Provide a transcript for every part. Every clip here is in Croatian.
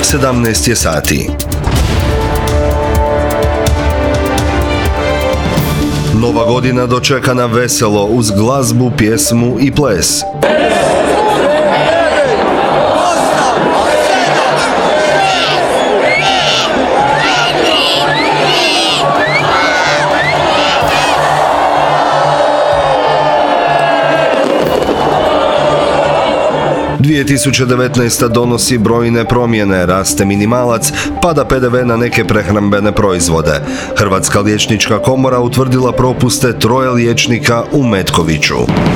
17 je sati. Nova godina dočekana veselo uz glazbu, pjesmu i ples. – 2019. donosi brojne promjene, raste minimalac, pada PDV na neke prehrambene proizvode. Hrvatska liječnička komora utvrdila propuste 3 liječnika u Metkoviću.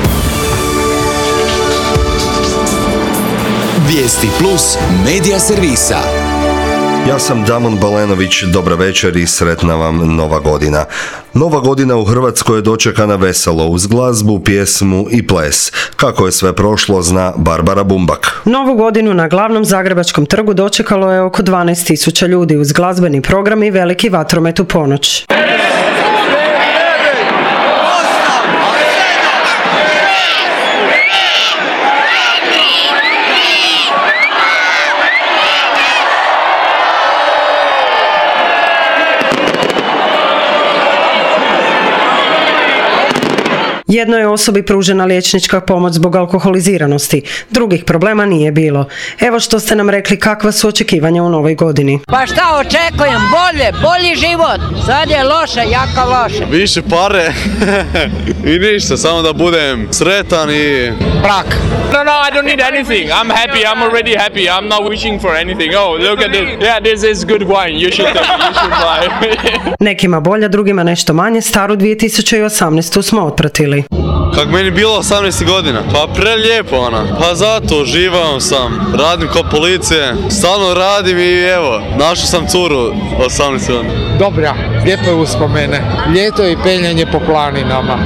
Vijesti plus medija servisa. Ja sam Damon Balenović, dobra večer i sretna vam Nova godina. Nova godina u Hrvatskoj je dočekana veselo uz glazbu, pjesmu i ples. Kako je sve prošlo zna Barbara Bumbak. Novu godinu na glavnom zagrebačkom trgu dočekalo je oko 12.000 ljudi uz glazbeni program i veliki vatromet u ponoć. Jednoj je osobi pružena liječnička pomoć zbog alkoholiziranosti. Drugih problema nije bilo. Evo što ste nam rekli kakva su očekivanja u novoj godini. Pa šta očekujem? Bolji život. Sad je loše, jako loše. Više pare i ništa, samo da budem sretan i brak. No, I don't need anything. I'm happy. I'm already happy. I'm not wishing for anything. Oh, look at this. Yeah, this is good wine. You should buy. Nekima bolja, drugima nešto manje. Staru 2018. smo otpratili. Kako meni bilo 18 godina? Pa prelijepo ona. Pa zato uživam sam. Radim kod policije. Stalno radim i evo, našao sam curu 18 godina. Dobra, lijepe uspomene. Ljeto i penjanje po planinama.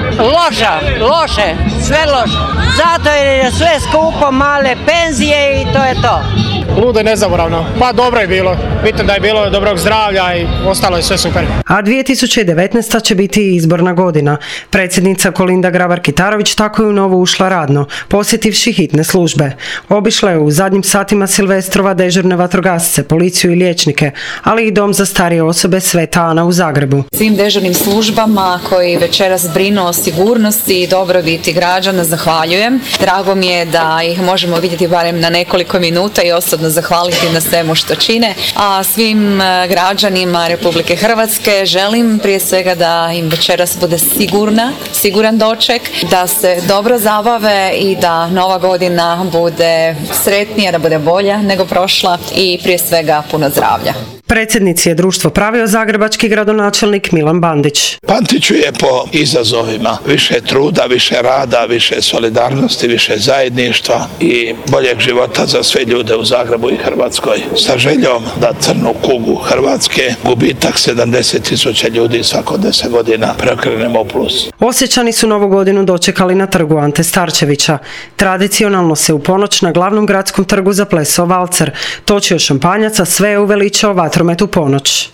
Loše, sve loše. Zato je sve skupo, male penzije i to je to. Ludo i nezaboravno. Pa dobro je bilo. Bitno da je bilo dobrog zdravlja i ostalo je sve super. A 2019. će biti izborna godina. Predsjednica Kolinda Grabar-Kitarović tako je u novu ušla radno, posjetivši hitne službe. Obišla je u zadnjim satima Silvestrova dežurne vatrogasce, policiju i liječnike, ali i dom za starije osobe Sveta Ana u Zagrebu. Svim dežurnim službama koji večeras brinu o sigurnosti i dobrobiti građana zahvaljujem. Drago mi je da ih možemo vidjeti barem na nekoliko minuta i osobno zahvaliti na svemu što čine. A svim građanima Republike Hrvatske želim prije svega da im večeras bude siguran doček, da se dobro zabave i da nova godina bude sretnija, da bude bolja nego prošla i prije svega puno zdravlja. Predsjednici je društvo pravio zagrebački gradonačelnik Milan Bandić. Pamtićuje po izazovima, više truda, više rada, više solidarnosti, više zajedništva i boljeg života za sve ljude u Zagrebu i Hrvatskoj. Sa željom da crnu kugu Hrvatske, gubitak 70.000 ljudi svako 10 godina preokrenemo u plus. Osječani su novu godinu dočekali na trgu Ante Starčevića. Tradicionalno se u ponoć na glavnom gradskom trgu zaplesao valcer, točio šampanjaca, sve je uveličao vatromet u ponoć.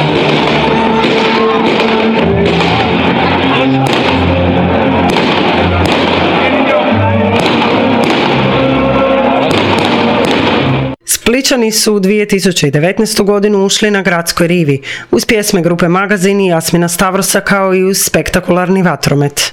Splićani su u 2019. godinu ušli na gradskoj rivi, uz pjesme grupe Magazin i Jasmina Stavrosa kao i uz spektakularni vatromet.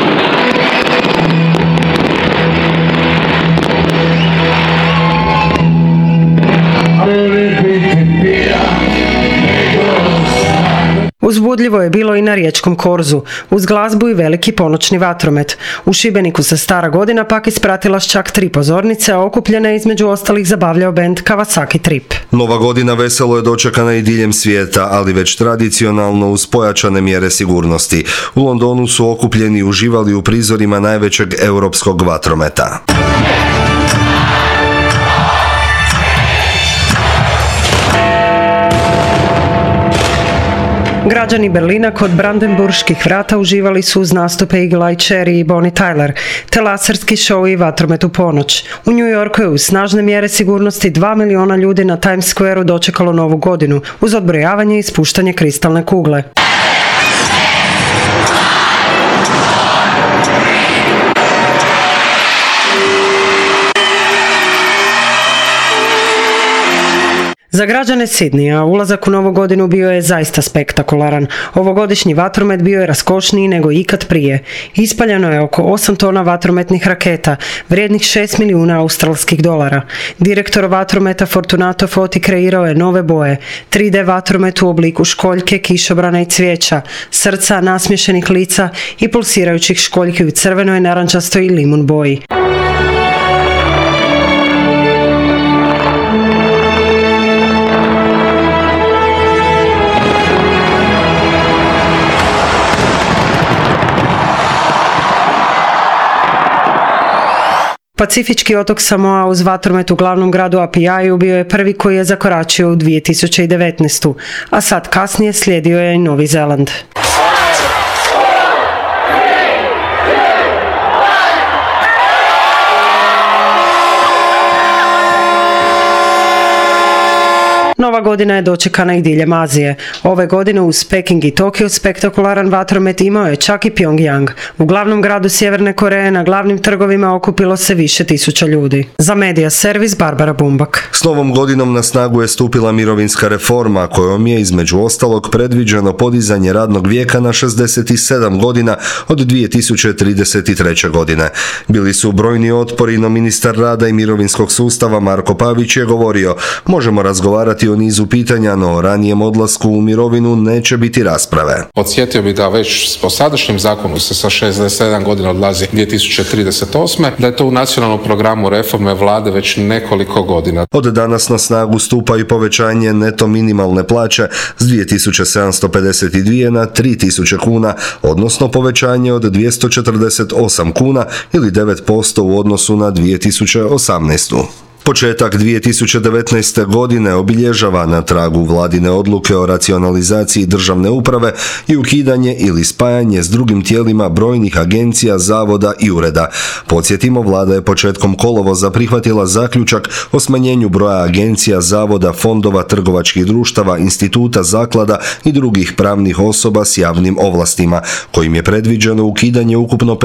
Uzbudljivo je bilo i na riječkom korzu, uz glazbu i veliki ponoćni vatromet. U Šibeniku se stara godina pak ispratila s čak 3 pozornice, a okupljene između ostalih zabavljao bend Kawasaki Trip. Nova godina veselo je dočekana i diljem svijeta, ali već tradicionalno uz pojačane mjere sigurnosti. U Londonu su okupljeni i uživali u prizorima najvećeg europskog vatrometa. Građani Berlina kod Brandenburških vrata uživali su uz nastupe Eagle Eye Cherry i Bonnie Tyler, te laserski show i vatromet u ponoć. U New Yorku je uz snažne mjere sigurnosti 2 miliona ljudi na Times Square-u dočekalo novu godinu, uz odbrojavanje i ispuštanje kristalne kugle. Za građane Sidneya ulazak u novu godinu bio je zaista spektakularan. Ovogodišnji vatromet bio je raskošniji nego ikad prije. Ispaljeno je oko 8 tona vatrometnih raketa, vrijednih 6 milijuna australskih dolara. Direktor vatrometa Fortunato Foti kreirao je nove boje, 3D vatromet u obliku školjke, kišobrana i cvijeća, srca, nasmiješenih lica i pulsirajućih školjki u crvenoj, narančastoj i limun boji. Pacifički otok Samoa uz vatromet u glavnom gradu Apijaju bio je prvi koji je zakoračio u 2019. A sad kasnije slijedio je i Novi Zeland. Nova godina je dočekana i diljem Azije. Ove godine uz Peking i Tokio spektakularan vatromet imao je čak i Pyongyang. U glavnom gradu Sjeverne Koreje na glavnim trgovima okupilo se više tisuća ljudi. Za Medija servis Barbara Bumbak. S novom godinom na snagu je stupila mirovinska reforma kojom je između ostalog predviđeno podizanje radnog vijeka na 67 godina od 2033. godine. Bili su brojni otpori, no ministar rada i mirovinskog sustava Marko Pavić je govorio: možemo razgovarati o nizu pitanja, no o ranijem odlasku u mirovinu neće biti rasprave. Podsjetio bih da već po sadašnjem zakonu se sa 67 godina odlazi 2038. da je to u nacionalnom programu reforme vlade već nekoliko godina. Od danas na snagu stupa i povećanje neto minimalne plaće s 2752 na 3000 kuna, odnosno povećanje od 248 kuna ili 9% u odnosu na 2018. Početak 2019. godine obilježava na tragu vladine odluke o racionalizaciji državne uprave i ukidanje ili spajanje s drugim tijelima brojnih agencija, zavoda i ureda. Podsjetimo, vlada je početkom kolovoza prihvatila zaključak o smanjenju broja agencija, zavoda, fondova, trgovačkih društava, instituta, zaklada i drugih pravnih osoba s javnim ovlastima, kojim je predviđeno ukidanje ukupno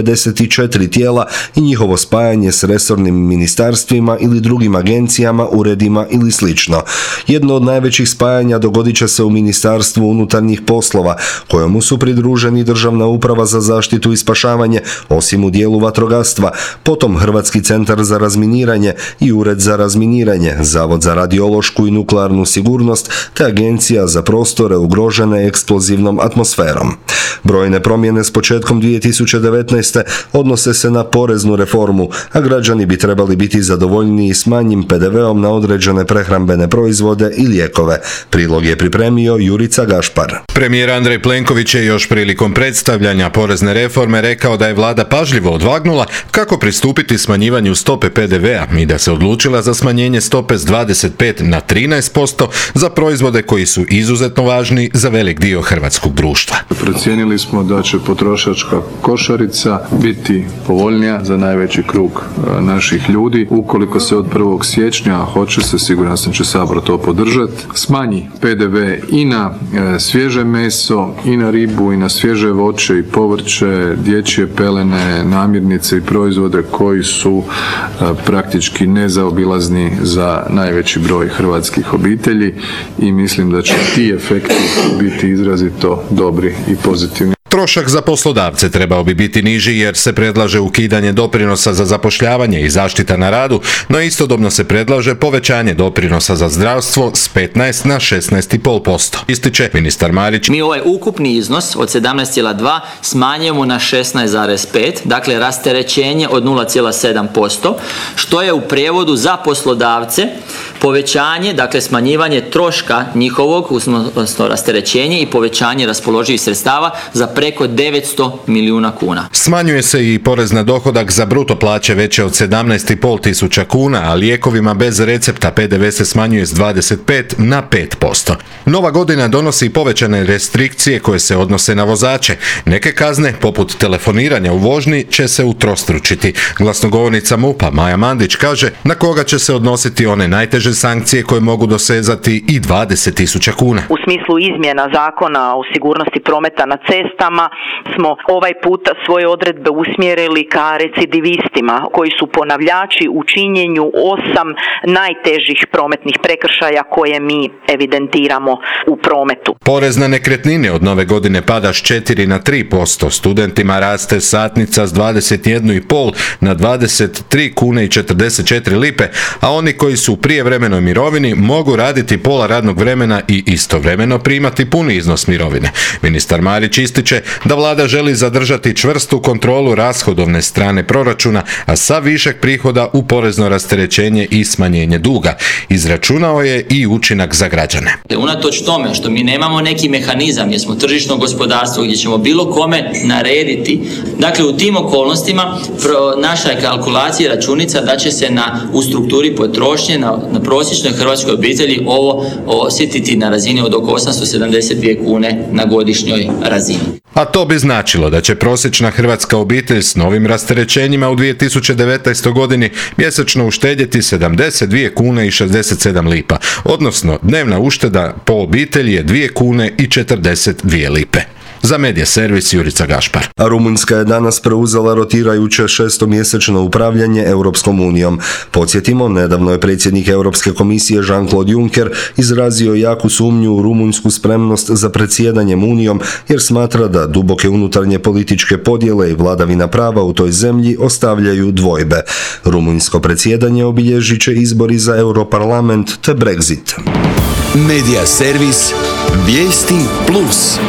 54 tijela i njihovo spajanje s resornim ministarstvima ili drugim agencijama, uredima ili slično. Jedno od najvećih spajanja dogodit će se u Ministarstvu unutarnjih poslova, kojemu su pridruženi Državna uprava za zaštitu i spašavanje, osim u dijelu vatrogastva, potom Hrvatski centar za razminiranje i Ured za razminiranje, Zavod za radiološku i nuklearnu sigurnost te Agencija za prostore ugrožene eksplozivnom atmosferom. Brojne promjene s početkom 2019. odnose se na poreznu reformu, a građani bi trebali biti zadovoljniji s manjim PDV-om na određene prehrambene proizvode i lijekove. Prilog je pripremio Jurica Gašpar. Premijer Andrej Plenković je još prilikom predstavljanja porezne reforme rekao da je vlada pažljivo odvagnula kako pristupiti smanjivanju stope PDV-a i da se odlučila za smanjenje stope s 25 na 13% za proizvode koji su izuzetno važni za velik dio hrvatskog društva. Procijenili smo da će potrošačka košarica biti povoljnija za najveći krug naših ljudi. Ukoliko se od 1. siječnja, hoće se, siguran sam će Sabor to podržati, smanji PDV i na svježe meso, i na ribu, i na svježe voće i povrće, dječje pelene, namirnice i proizvode koji su praktički nezaobilazni za najveći broj hrvatskih obitelji i mislim da će ti efekti biti izrazito dobri i pozitivni. Trošak za poslodavce trebao bi biti niži jer se predlaže ukidanje doprinosa za zapošljavanje i zaštita na radu, no istodobno se predlaže povećanje doprinosa za zdravstvo s 15 na 16,5%. Ističe ministar Marić. Mi ovaj ukupni iznos od 17,2 smanjujemo na 16,5, dakle rasterećenje od 0,7%, što je u prijevodu za poslodavce povećanje, dakle smanjivanje troška njihovog, odnosno rasterećenje i povećanje raspoloživih sredstava za preko 900 milijuna kuna. Smanjuje se i porez na dohodak za bruto plaće veće od 17,5 tisuća kuna, a lijekovima bez recepta PDV se smanjuje s 25 na 5%. Nova godina donosi povećane restrikcije koje se odnose na vozače. Neke kazne, poput telefoniranja u vožnji, će se utrostručiti. Glasnogovornica MUP-a Maja Mandić kaže na koga će se odnositi one najteže najteže sankcije koje mogu dosezati i 20.000 kuna. U smislu izmjena zakona o sigurnosti prometa na cestama smo ovaj puta svoje odredbe usmjerili ka recidivistima koji su ponavljači u činjenju 8 najtežih prometnih prekršaja koje mi evidentiramo u prometu. Porez na nekretnine od nove godine pada s 4 na 3%, studentima raste satnica s 21,5 na 23 kune i 44 lipe, a oni koji su u prijevremenoj mirovini mogu raditi pola radnog vremena i istovremeno primati puni iznos mirovine. Ministar Marić ističe da vlada želi zadržati čvrstu kontrolu rashodovne strane proračuna, a sav višak prihoda u porezno rasterećenje i smanjenje duga. Izračunao je i učinak za građane. Unatoč tome što mi nemamo neki mehanizam jer smo tržišno gospodarstvo gdje ćemo bilo kome narediti, dakle u tim okolnostima naša je kalkulacija računica da će se u strukturi potrošnje na prosječnoj hrvatskoj obitelji ovo osjetiti na razini od oko 872 kune na godišnjoj razini. A to bi značilo da će prosječna hrvatska obitelj s novim rasterećenjima u 2019. godini mjesečno uštedjeti 72 kune i 67 lipa, odnosno dnevna ušteda po obitelji je 2 kune i 42 lipe. Za Medija servis Jurica Gašpar. A Rumunjska je danas preuzela rotirajuće 6-mjesečno upravljanje Europskom unijom. Podsjetimo, nedavno je predsjednik Europske komisije Jean-Claude Juncker izrazio jaku sumnju u rumunjsku spremnost za predsjedanjem unijom jer smatra da duboke unutarnje političke podjele i vladavina prava u toj zemlji ostavljaju dvojbe. Rumunjsko predsjedanje obilježit će izbori za Europarlament te Brexit. Medija servis Vijesti Plus.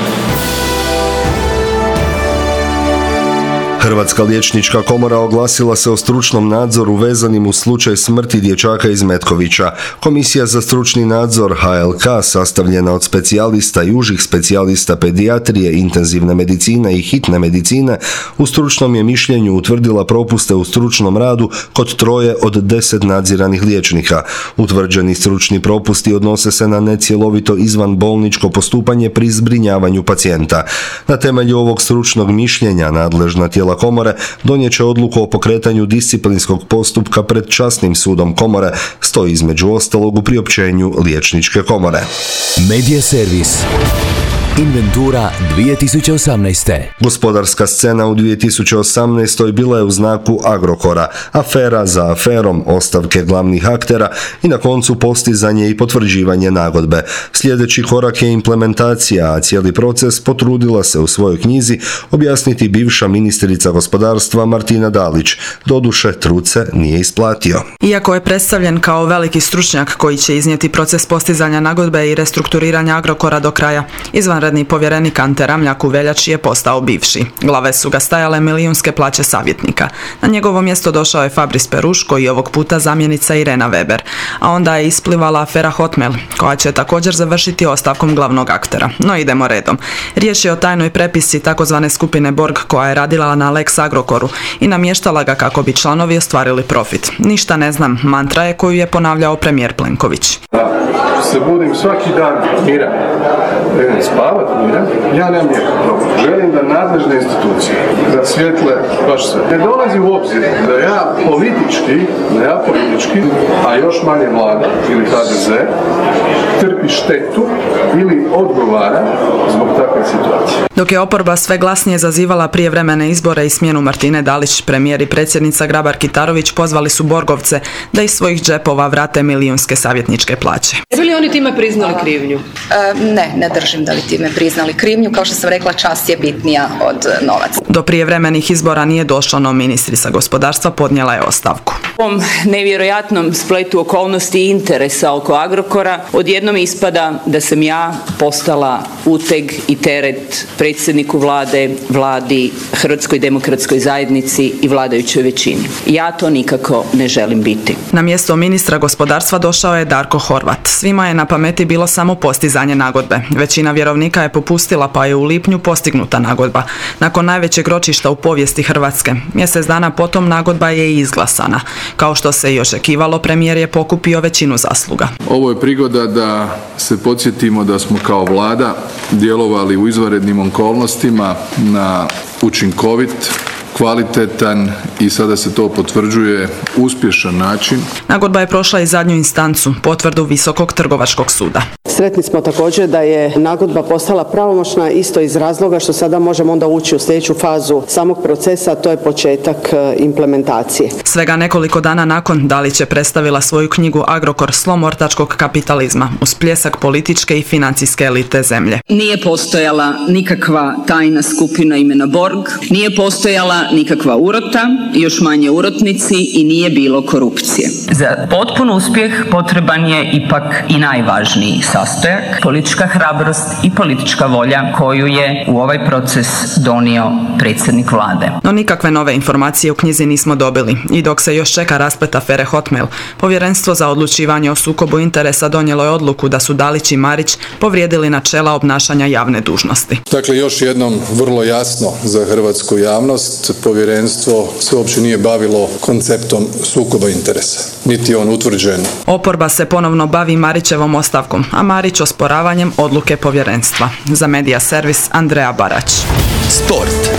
Hrvatska liječnička komora oglasila se o stručnom nadzoru vezanim uz slučaj smrti dječaka iz Metkovića. Komisija za stručni nadzor HLK, sastavljena od specijalista i užih specijalista pedijatrije, intenzivne medicine i hitne medicine, u stručnom je mišljenju utvrdila propuste u stručnom radu kod 3 od 10 nadziranih liječnika. Utvrđeni stručni propusti odnose se na necjelovito izvanbolničko postupanje pri zbrinjavanju pacijenta. Na temelju ovog stručnog mišljenja nadležna tijela komore donijet će odluku o pokretanju disciplinskog postupka pred časnim sudom komore, stoji između ostalog u priopćenju liječničke komore. Medija servis. Inventura 2018. Gospodarska scena u 2018. bila je u znaku Agrokora, afera za aferom, ostavke glavnih aktera i na koncu postizanje i potvrđivanje nagodbe. Sljedeći korak je implementacija, a cijeli proces potrudila se u svojoj knjizi objasniti bivša ministrica gospodarstva Martina Dalić. Doduše, trud se nije isplatio. Iako je predstavljen kao veliki stručnjak koji će iznijeti proces postizanja nagodbe i restrukturiranja Agrokora do kraja, izvanredni povjerenik Ante Ramljak u veljači je postao bivši. Glave su ga stajale milijunske plaće savjetnika. Na njegovo mjesto došao je Fabris Peruš, koji je ovog puta zamjenica Irena Weber. A onda je isplivala afera Hotmail, koja će također završiti ostavkom glavnog aktera. No idemo redom. Riječ je o tajnoj prepisci takozvane skupine Borg koja je radila na Lex Agrokoru i namještala ga kako bi članovi ostvarili profit. Ništa ne znam, mantra je koju je ponavljao premijer Plenković. Se budim svaki dan miran, idem spavat miran, ja nemam nikakav problem. Želim da nadležne institucije rasvijetle baš sve. Ne dolazi u obzir da ja politički, a još manje vlada ili HDZ, trpi štetu ili odgovara zbog takve situacije. Dok je oporba sve glasnije zazivala prijevremene izbore i smjenu Martine Dalić, premijer i predsjednica Grabar-Kitarović pozvali su Borgovce da iz svojih džepova vrate milijunske savjetničke plaće. Bi li oni time priznali krivnju? Ne držim da bi time priznali krivnju. Kao što sam rekla, čast je bitnija od novaca. Do prijevremenih izbora nije došlo, no ministrica gospodarstva podnijela je ostavku. U ovom nevjerojatnom spletu okolnosti i interesa oko Agrokora odjednom ispada da sam ja postala uteg i teret predsjedniku vlade, vladi, Hrvatskoj demokratskoj zajednici i vladajućoj većini. Ja to nikako ne želim biti. Na mjesto ministra gospodarstva došao je Darko Horvat. Svima je na pameti bilo samo postizanje nagodbe. Većina vjerovnika je popustila, pa je u lipnju postignuta nagodba. Nakon najvećeg ročišta u povijesti Hrvatske. Mjesec dana potom nagodba je i izglasana. Kao što se i očekivalo, premijer je pokupio većinu zasluga. Ovo je prigoda da se podsjetimo da smo kao vlada djelovali u izvanrednim okolnostima na učinkovit, kvalitetan i sada se to potvrđuje uspješan način. Nagodba je prošla i zadnju instancu, potvrdu Visokog trgovačkog suda. Sretni smo također da je nagodba postala pravomoćna isto iz razloga što sada možemo onda ući u sljedeću fazu samog procesa, a to je početak implementacije. Svega nekoliko dana nakon Dalić je predstavila svoju knjigu Agrokor, slom ortačkog kapitalizma uz pljesak političke i financijske elite zemlje. Nije postojala nikakva tajna skupina imena Borg, nije postojala nikakva urota, još manje urotnici i nije bilo korupcije. Za potpun uspjeh potreban je ipak i najvažniji sastojak, politička hrabrost i politička volja koju je u ovaj proces donio predsjednik vlade. No nikakve nove informacije u knjizi nismo dobili i dok se još čeka rasplet afere Hotmail, Povjerenstvo za odlučivanje o sukobu interesa donijelo je odluku da su Dalić i Marić povrijedili načela obnašanja javne dužnosti. Dakle, još jednom vrlo jasno za hrvatsku javnost, povjerenstvo se uopće nije bavilo konceptom sukoba interesa, niti je on utvrđen. Oporba se ponovno bavi Marićevom ostavkom, a Marić osporavanjem odluke povjerenstva. Za Medija servis Andreja Barać. Sport.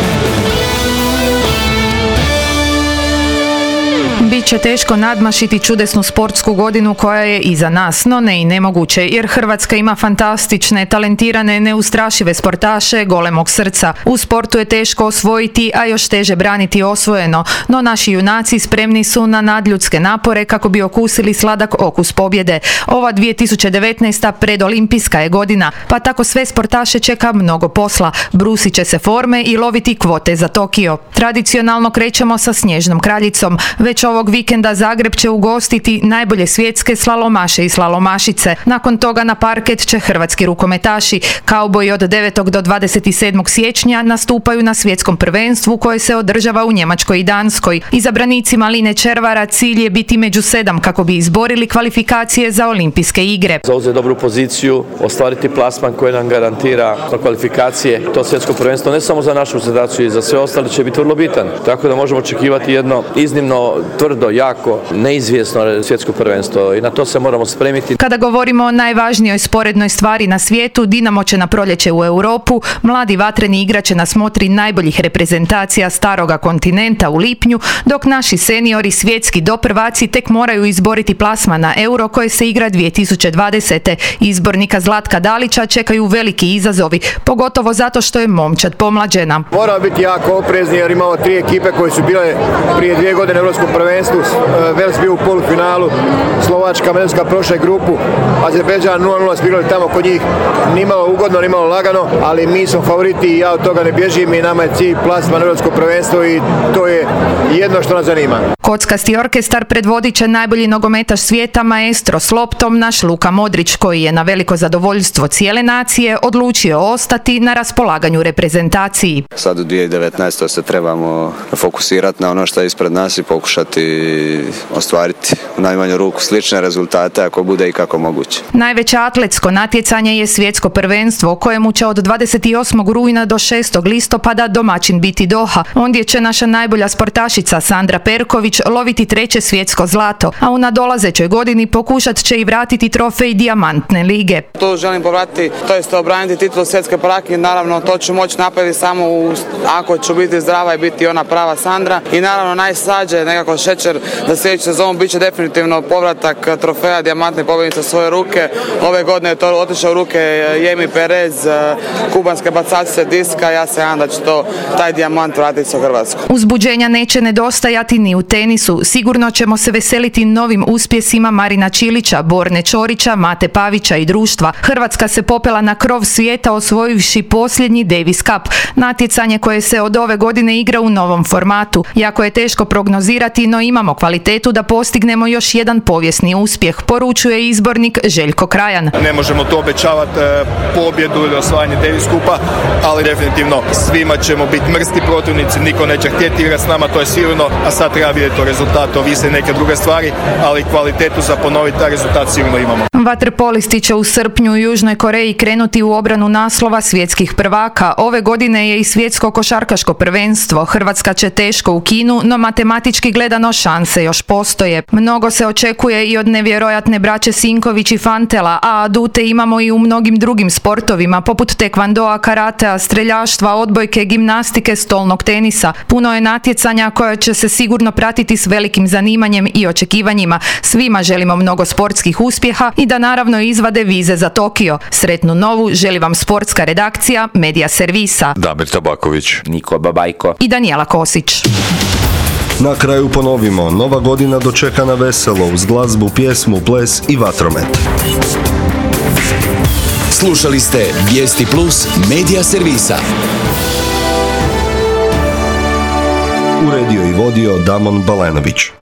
Biće teško nadmašiti čudesnu sportsku godinu koja je iza nas, no ne i nemoguće, jer Hrvatska ima fantastične, talentirane, neustrašive sportaše golemog srca. U sportu je teško osvojiti, a još teže braniti osvojeno, no naši junaci spremni su na nadljudske napore kako bi okusili sladak okus pobjede. Ova 2019. predolimpijska je godina, pa tako sve sportaše čeka mnogo posla. Brusit će se forme i loviti kvote za Tokio. Tradicionalno krećemo sa Snježnom kraljicom. Već ovog vikenda Zagreb će ugostiti najbolje svjetske slalomaše i slalomašice. Nakon toga na parket će hrvatski rukometaši. Kauboji od 9. do 27. siječnja nastupaju na svjetskom prvenstvu koje se održava u Njemačkoj i Danskoj. Izabranicima Line Červara cilj je biti među 7 kako bi izborili kvalifikacije za olimpijske igre. Zauzeti dobru poziciju, ostvariti plasman koji nam garantira kvalifikacije. To svjetsko prvenstvo ne samo za našu reprezentaciju i za sve ostale će biti vrlo bitan. Tako da možemo očekivati jedno iznimno tvrdo, jako, neizvjesno svjetsko prvenstvo i na to se moramo spremiti. Kada govorimo o najvažnijoj sporednoj stvari na svijetu, Dinamo će na proljeće u Europu, mladi vatreni igrač će na smotri najboljih reprezentacija staroga kontinenta u lipnju, dok naši seniori svjetski doprvaci tek moraju izboriti plasman na Euro koje se igra 2020. Izbornika Zlatka Dalića čekaju veliki izazovi, pogotovo zato što je momčad pomlađena. Moramo biti jako oprezni jer imamo 3 ekipe koje su bile prije 2 godine u Europskom prvenstvu. Vels bio u polufinalu, Slovačka, Mađarska prošla grupu, Azerbejdžan 0-0 igrali tamo kod njih. Nimalo ugodno, nimalo lagano, ali mi smo favoriti i ja od toga ne bježim i nama je cilj plasman Europsko prvenstvo i to je jedno što nas zanima. Kockasti orkestar predvodit će najbolji nogometaš svijeta maestro s loptom naš Luka Modrić, koji je na veliko zadovoljstvo cijele nacije odlučio ostati na raspolaganju reprezentaciji. Sad u 2019. se trebamo fokusirati na ono što je ispred nas i pokušati ostvariti u najmanju ruku slične rezultate ako bude i kako moguće. Najveće atletsko natjecanje je svjetsko prvenstvo, kojemu će od 28. rujna do 6. listopada domaćin biti Doha. Ondje će naša najbolja sportašica Sandra Perković loviti 3. svjetsko zlato, a u nadolazećoj godini pokušat će i vratiti trofej Dijamantne lige. To želim povratiti, to jest obraniti titulu svjetske prvakinje, naravno to ću moći napraviti samo ako ću biti zdrava i biti ona prava Sandra i naravno najsađe nekako šećer da sljedeću sezonu bit će definitivno povratak trofeja Dijamantne pobjednice u svoje ruke. Ove godine je to otišao u ruke Jemi Perez, kubanske bacačice diska, ja se nadam da će taj dijamant vratiti u Hrvatsku. Uzbuđenja neće nedostajati ni u tenisu. Sigurno ćemo se veseliti novim uspjesima Marina Čilića, Borne Čorića, Mate Pavića i društva. Hrvatska se popela na krov svijeta osvojivši posljednji Davis Cup, natjecanje koje se od ove godine igra u novom formatu. Jako je teško prognozirati, no imamo kvalitetu da postignemo još jedan povijesni uspjeh, poručuje izbornik Željko Krajan. Ne možemo to obećavati pobjedu ili osvajanje Davis Cupa, ali definitivno svima ćemo biti mrski protivnici, niko neće htjeti igrati s nama, to je sigurno, a sad treba vidjeti o rezultatu, ovise neke druge stvari, ali kvalitetu za ponoviti taj rezultat sigurno imamo. Vaterpolisti će u srpnju u Južnoj Koreji krenuti u obranu naslova svjetskih prvaka. Ove godine je i svjetsko košarkaško prvenstvo. Hrvatska će teško u Kinu, no matematički gledano šanse šanse još postoje. Mnogo se očekuje i od nevjerojatne braće Sinković i Fantela, a adute imamo i u mnogim drugim sportovima, poput tekvandoa, karatea, streljaštva, odbojke, gimnastike, stolnog tenisa. Puno je natjecanja koja će se sigurno pratiti s velikim zanimanjem i očekivanjima. Svima želimo mnogo sportskih uspjeha i da naravno izvade vize za Tokio. Sretnu novu želi vam sportska redakcija Medija servisa. Damir Tabaković, Niko Babajko i Danijela Kosić. Na kraju ponovimo, nova godina dočekana veselo uz glazbu, pjesmu, ples i vatromet. Slušali ste Vijesti Plus Medija servisa. Uredio i vodio Damon Balenović.